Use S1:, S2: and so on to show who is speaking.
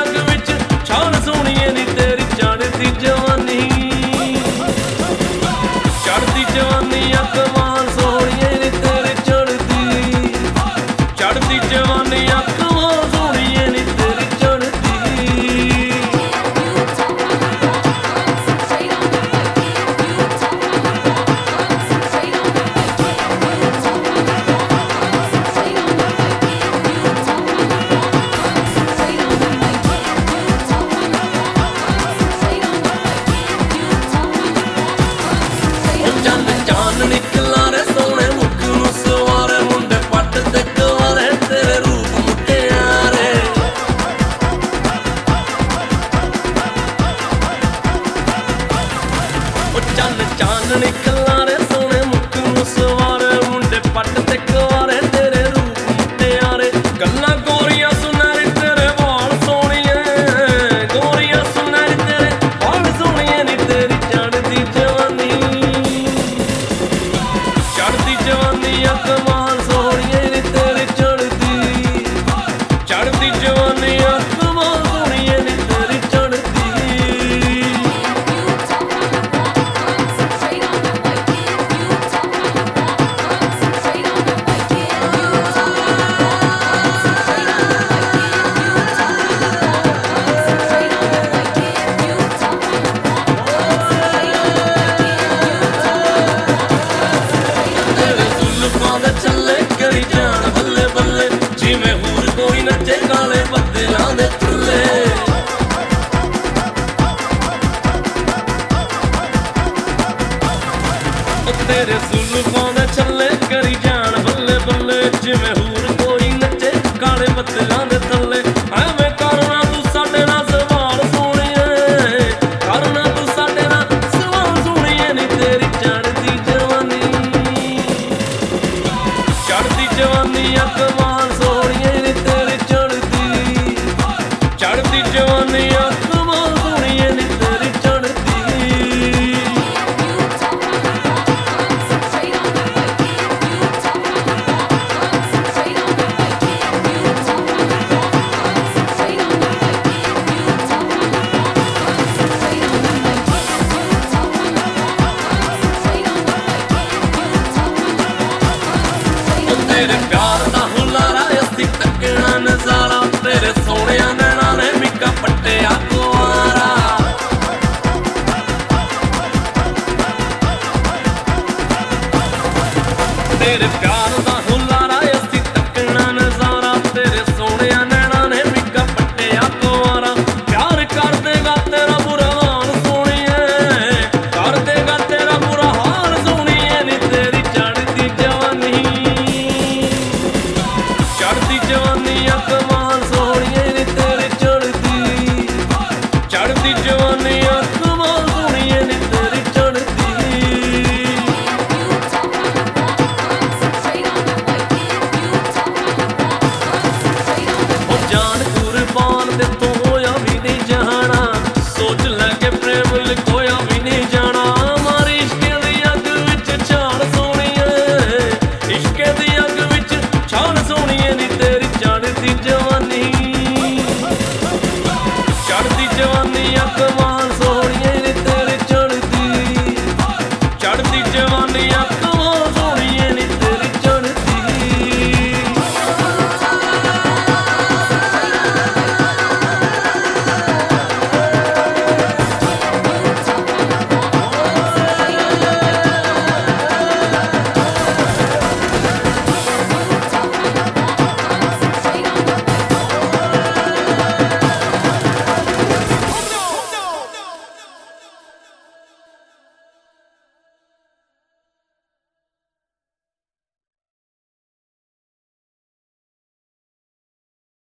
S1: ਅੱਗ ਵਿੱਚ ਛਾਣ ਸੋਹਣੀਏ ਨੀ ਤੇਰੀ ਚੜ੍ਹਦੀ ਜਵਾਨੀ। ਚੜ੍ਹਦੀ ਜਵਾਨੀ ਅੱਗ ਵਾਂਗ ਸੋਹਣੀਏ ਨੀ ਤੇਰੀ ਚੜ੍ਹਦੀ। ਚੜ੍ਹਦੀ ਜਵਾਨੀ ਅੱਗ ਵਾਂਗ ਸੋਹਣੀਏ ਨੀ ਤੇਰੀ ਚੜ੍ਹਦੀ। ਚਾਨ ਨਿਕਲਾ ਰੇ ਸੋਹਣੇ ਮੁੱਖ ਨੂੰ ਸਵਾਰੇ ਮੁੰਡੇ ਪੱਟ ਤੇ ਕੁਆਰੇ ਤੇਰੇ ਰੂਪ ਮੁਟਿਆਰੇ। ਚਾਨ ਨਿਕਲਾ ਰੇ ਸੋਹਣੇ ਮੁੱਖ ਨੂੰ ਸਵਾਰੇ ਮੁੰਡੇ ਪੱਟ ਤੇ ਕੁਆਰੇ ਤੇਰੇ ਰੂਪ ਮੁਟਿਆਰੇ। ਗੱਲਾਂ ਗੋਰੀਆਂ ਸੁਨਹਿਰੀ ਤੇਰੇ ਵਾਲ ਸੋਹਣੀਏ। ਗੋਰੀਆਂ ਸੁਨਹਿਰੀ ਤੇਰੇ ਵਾਲ ਸੋਹਣੀਏ ਨੀ ਤੇਰੀ ਚੜ੍ਹਦੀ ਜਵਾਨੀ। ਚੜ੍ਹਦੀ ਜਵਾਨੀ ਅੱਗ ਵਾਂਗ ਸੋਹਣੀਏ ਨੀ ਤੇਰੀ ਚੜ੍ਹਦੀ। ਚੜ੍ਹਦੀ ਜਵਾਨੀ ਅੱਗ ਵਾਂਗ ਸੋਹਣੀਏ ਨੀ ਤੇਰੀ ਚੜ੍ਹਦੀ। ਚੱਲੇ ਕਰੀ ਜਾਣ ਬੱਲੇ ਬੱਲੇ ਜਿਵੇਂ ਹੋਰ ਕੋਈ ਨੱਚੇ ਕਾਲੇ ਬੱਦਲਾਂ ਦੇ ਥੱਲੇ। ਤੇਰੇ ਜ਼ੁਲਫਾਂ ਦੇ ਛੱਲੇ ਕਰੀ ਜਾਣ ਬੱਲੇ ਬੱਲੇ ਜਿਵੇਂ ਹੋਰ ਕੋਈ ਨੱਚੇ ਕਾਲੇ ਬੱਦਲਾਂ ਦੇ ਥੱਲੇ। ਐਵੇਂ ਕਰਨਾ ਤੂੰ ਸਾਡੇ ਨਾਲ ਸਵਾਲ ਸੋਹਣੀਏ। ਕਰਨਾ ਤੂੰ ਸਾਡੇ ਨਾਲ ਸਵਾਲ ਸੋਹਣੀਏ ਨੀ ਤੇਰੀ ਚੜ੍ਹਦੀ ਜਵਾਨੀ। ਚੜ੍ਹਦੀ ਜਵਾਨੀ ਅੱਗ ਵਾਂਗ ਸੋਹਣੀਏ ਨੀ ਤੇਰੀ ਚੜ੍ਹਦੀ। ਚੜ੍ਹਦੀ ਜਵਾਨੀ ਅੱਗ ਵਾਂਗ ਸੋਹਣੀਏ ਨੀ ਤੇਰੀ ਚੜ੍ਹਦੀ। ਤੇਰੇ ਪਿਆਰ ਦਾ ਹੁਲਾਰਾ ਅਸੀਂ ਤੱਕਣਾ ਨਜ਼ਾਰਾ। ਤੇਰੇ ਸੋਹਣਿਆਂ ਨੈਣਾਂ ਨੇ ਮਿੱਕਾ ਪੱਟਿਆ ਕੁਆਰਾ। ਤੇਰੇ ਪਿਆਰ ਦਾ ਹੁਲਾਰਾ ਅਸੀਂ ਤੱਕਣਾ ਨਜ਼ਾਰਾ। ਤੇਰੇ ਸੋਹਣਿਆਂ ਨੈਣਾਂ ਨੇ ਮਿੱਕਾ ਪੱਟਿਆ ਕੁਆਰਾ। ਪਿਆਰ ਕਰ ਦੇਗਾ ਤੇਰਾ ਬੁਰਾ ਹਾਲ ਸੋਹਣੀਏ। ਕਰ ਦੇਗਾ ਤੇਰਾ ਬੁਰਾ ਹਾਲ ਸੋਹਣੀਏ ਨੀ ਤੇਰੀ ਚੜ੍ਹਦੀ ਜਵਾਨੀ। ਚੜ੍ਹਦੀ ਜਵਾਨੀ ਅੱਗ ਵਾਂਗ ਸੋਹਣੀਏ ਨੀ ਤੇਰੀ ਚੜ੍ਹਦੀ। ਚੜ੍ਹਦੀ ਜਵਾਨੀ ਅੱਗ ਵਾਂਗ ਸੋਹਣੀਏ ਨੀ ਤੇਰੀ ਚੜ੍ਹਦੀ। ਉਹ ਜਾਨ ਕੁਰਬਾਨ ਤੇ ਤੂੰ ਹੋਇਆ ਵੀ ਨਹੀਂ ਜਾਣਾ। ਸੋਚ ਲੈ ਕੇ ਪ੍ਰੇਮ ਲੁਕੋਇਆ ਵੀ ਨਹੀਂ ਜਾਣਾ। ਮਾਰੀ ਇਸ਼ਕ ਦੀ ਅੱਗ ਵਿੱਚ ਛਾਲ ਸੋਹਣੀਏ। ਇਸ਼ਕ ਦੀ ਅੱਗ ਵਿੱਚ ਛਾਲ ਸੋਹਣੀਏ ਨੀ ਤੇਰੀ ਚੜ੍ਹਦੀ ਜਵਾਨੀ। ਚੜ੍ਹਦੀ ਜਵਾਨੀ ਅੱਗ